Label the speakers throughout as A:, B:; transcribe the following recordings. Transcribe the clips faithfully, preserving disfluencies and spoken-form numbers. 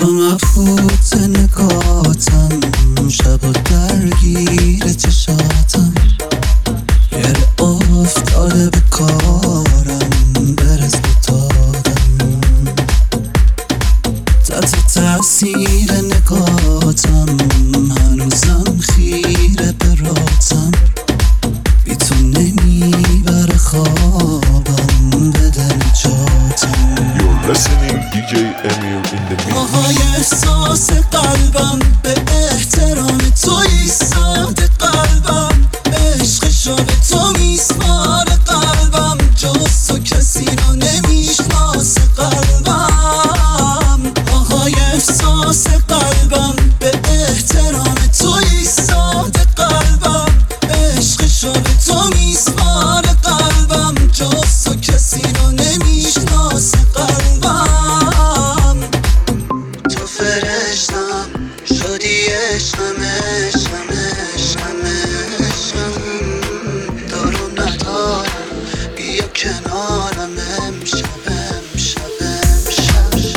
A: تو مبهوت نگاتم، شب و درگیر چشاتم، گره افتاده به کارم، برس بتادم تحت تأثیر نگاتم، هنوزم خیره براتم، بی تو نمیبره خوابم، بده نجاتم.
B: You're listening دی جی Emir in the mix.
A: آهای احساس قلبم به احترام تو ایستاده، قلبم عشقشو به تو میسپاره، قلبم جز تو کسی رو نمیشناسه، قلبم آهای احساس قلبم به احترام تو ایستاده، قلبم عشقشو به تو میسپاره، قلبم جز تو کسی رو نمیشناسه، قلبم تو فرشتم شدی، عشقم عشقم عشقم عشقم، دارو ندارم بیا کنارم، امشب امشب امشب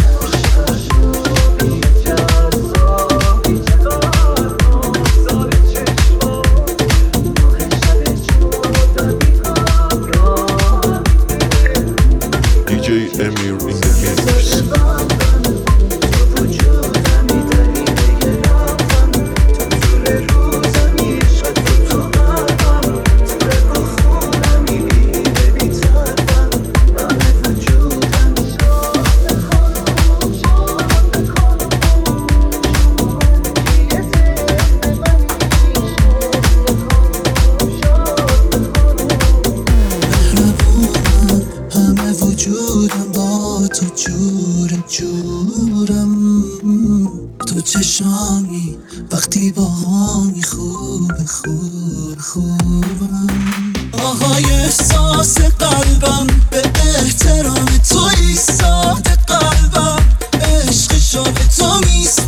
B: دی جی Emir in the mix.
A: همه وجودم با تو جورم جورم، تو چشامی وقتی با همی خوب خوب خوبم، آهای احساس قلبم به احترام تو ایستاده، قلبم عشقشو به تو میسپاره،